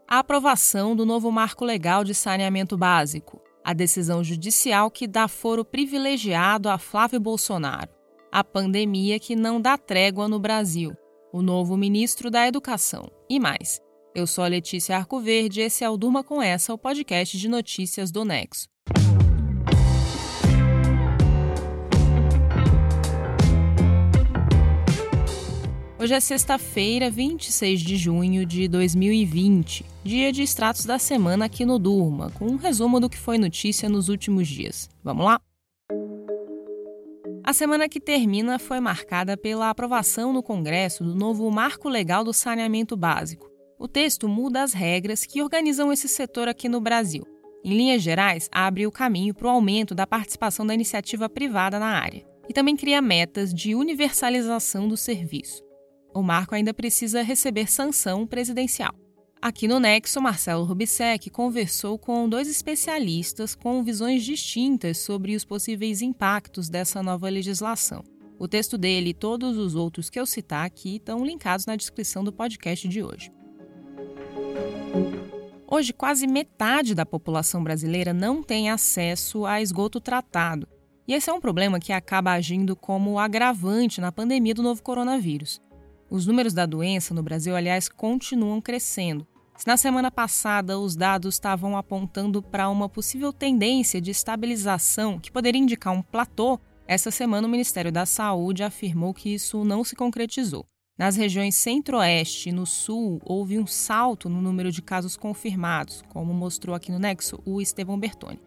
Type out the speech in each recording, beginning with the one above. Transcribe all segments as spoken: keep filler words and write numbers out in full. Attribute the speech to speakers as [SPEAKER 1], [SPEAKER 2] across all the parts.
[SPEAKER 1] a aprovação do novo marco legal de saneamento básico, a decisão judicial que dá foro privilegiado a Flávio Bolsonaro, a pandemia que não dá trégua no Brasil, o novo ministro da Educação e mais. Eu sou a Letícia Arcoverde e esse é o Durma Com Essa, o podcast de notícias do Nexo. Hoje é sexta-feira, vinte e seis de junho de dois mil e vinte, dia de extratos da semana aqui no Durma, com um resumo do que foi notícia nos últimos dias. Vamos lá? A semana que termina foi marcada pela aprovação no Congresso do novo Marco Legal do Saneamento Básico. O texto muda as regras que organizam esse setor aqui no Brasil. Em linhas gerais, abre o caminho para o aumento da participação da iniciativa privada na área e também cria metas de universalização do serviço. O marco ainda precisa receber sanção presidencial. Aqui no Nexo, Marcelo Rubissec conversou com dois especialistas com visões distintas sobre os possíveis impactos dessa nova legislação. O texto dele e todos os outros que eu citar aqui estão linkados na descrição do podcast de hoje. Hoje, quase metade da população brasileira não tem acesso a esgoto tratado. E esse é um problema que acaba agindo como agravante na pandemia do novo coronavírus. Os números da doença no Brasil, aliás, continuam crescendo. Se na semana passada os dados estavam apontando para uma possível tendência de estabilização que poderia indicar um platô, essa semana o Ministério da Saúde afirmou que isso não se concretizou. Nas regiões centro-oeste e no sul, houve um salto no número de casos confirmados, como mostrou aqui no Nexo o Estevão Bertoni.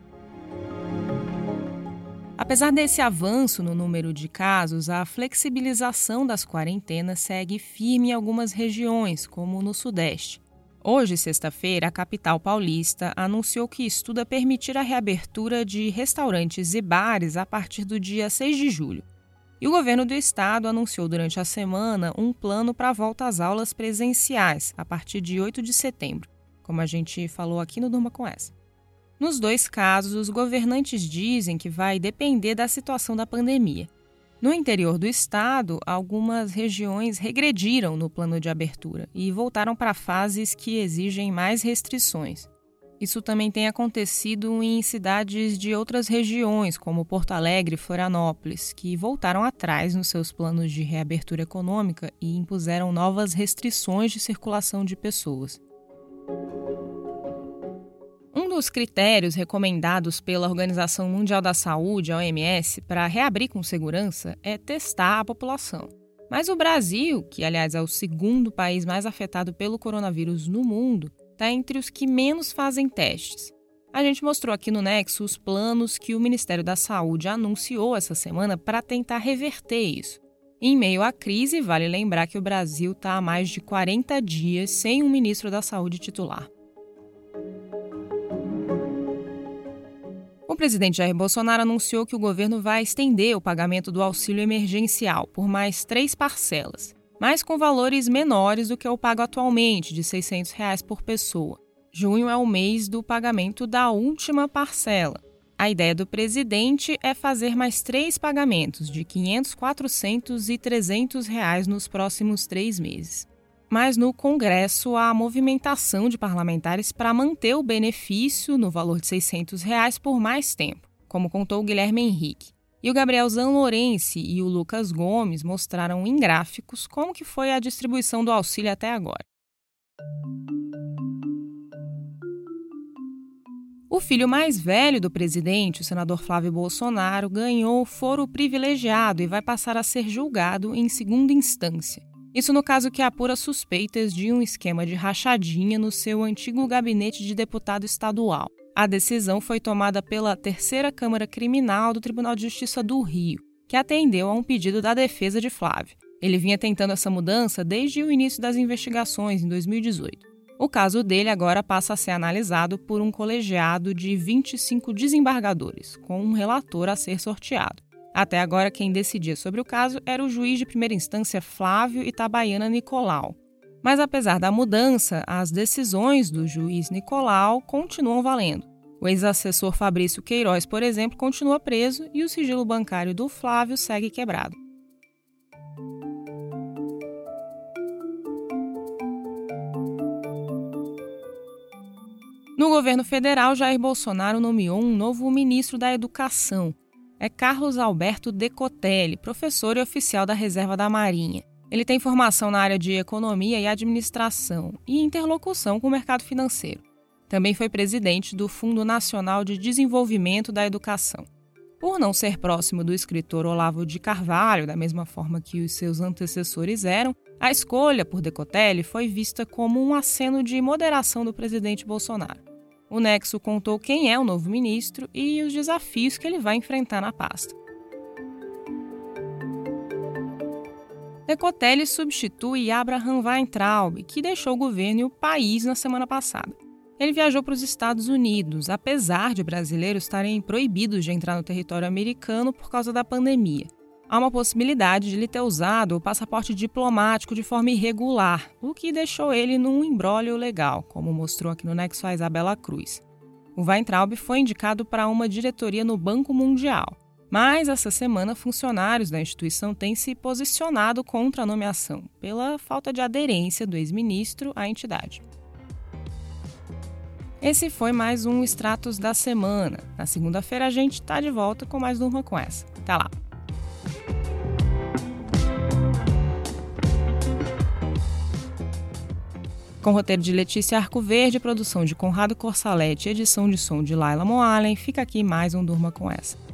[SPEAKER 1] Apesar desse avanço no número de casos, a flexibilização das quarentenas segue firme em algumas regiões, como no Sudeste. Hoje, sexta-feira, a capital paulista anunciou que estuda permitir a reabertura de restaurantes e bares a partir do dia seis de julho. E o governo do estado anunciou durante a semana um plano para a volta às aulas presenciais, a partir de oito de setembro, como a gente falou aqui no Durma Com Essa. Nos dois casos, os governantes dizem que vai depender da situação da pandemia. No interior do estado, algumas regiões regrediram no plano de abertura e voltaram para fases que exigem mais restrições. Isso também tem acontecido em cidades de outras regiões, como Porto Alegre e Florianópolis, que voltaram atrás nos seus planos de reabertura econômica e impuseram novas restrições de circulação de pessoas. Um dos critérios recomendados pela Organização Mundial da Saúde, a O M S, para reabrir com segurança é testar a população. Mas o Brasil, que aliás é o segundo país mais afetado pelo coronavírus no mundo, está entre os que menos fazem testes. A gente mostrou aqui no Nexo os planos que o Ministério da Saúde anunciou essa semana para tentar reverter isso. Em meio à crise, vale lembrar que o Brasil está há mais de quarenta dias sem um ministro da Saúde titular. O presidente Jair Bolsonaro anunciou que o governo vai estender o pagamento do auxílio emergencial por mais três parcelas, mas com valores menores do que o pago atualmente, de seiscentos reais por pessoa. Junho é o mês do pagamento da última parcela. A ideia do presidente é fazer mais três pagamentos, de quinhentos, quatrocentos e trezentos reais nos próximos três meses. Mas no Congresso há movimentação de parlamentares para manter o benefício no valor de seiscentos reais por mais tempo, como contou o Guilherme Henrique. E o Gabriel Zanlorenci e o Lucas Gomes mostraram em gráficos como que foi a distribuição do auxílio até agora. O filho mais velho do presidente, o senador Flávio Bolsonaro, ganhou foro privilegiado e vai passar a ser julgado em segunda instância. Isso no caso que apura suspeitas de um esquema de rachadinha no seu antigo gabinete de deputado estadual. A decisão foi tomada pela terceira Câmara Criminal do Tribunal de Justiça do Rio, que atendeu a um pedido da defesa de Flávio. Ele vinha tentando essa mudança desde o início das investigações, em dois mil e dezoito. O caso dele agora passa a ser analisado por um colegiado de vinte e cinco desembargadores, com um relator a ser sorteado. Até agora, quem decidia sobre o caso era o juiz de primeira instância Flávio Itabaiana Nicolau. Mas apesar da mudança, as decisões do juiz Nicolau continuam valendo. O ex-assessor Fabrício Queiroz, por exemplo, continua preso e o sigilo bancário do Flávio segue quebrado. No governo federal, Jair Bolsonaro nomeou um novo ministro da Educação. É Carlos Alberto Decotelli, professor e oficial da Reserva da Marinha. Ele tem formação na área de economia e administração e interlocução com o mercado financeiro. Também foi presidente do Fundo Nacional de Desenvolvimento da Educação. Por não ser próximo do escritor Olavo de Carvalho, da mesma forma que os seus antecessores eram, a escolha por Decotelli foi vista como um aceno de moderação do presidente Bolsonaro. O Nexo contou quem é o novo ministro e os desafios que ele vai enfrentar na pasta. Decotelli substitui Abraham Weintraub, que deixou o governo e o país na semana passada. Ele viajou para os Estados Unidos, apesar de brasileiros estarem proibidos de entrar no território americano por causa da pandemia. Há uma possibilidade de ele ter usado o passaporte diplomático de forma irregular, o que deixou ele num imbróglio legal, como mostrou aqui no Nexo a Isabela Cruz. O Weintraub foi indicado para uma diretoria no Banco Mundial, mas essa semana funcionários da instituição têm se posicionado contra a nomeação, pela falta de aderência do ex-ministro à entidade. Esse foi mais um Extratos da Semana. Na segunda-feira a gente está de volta com mais Durma Com Essa. Até lá! Com roteiro de Letícia Arcoverde, produção de Conrado Corsalete e edição de som de Laila Moalen, fica aqui mais um Durma Com Essa.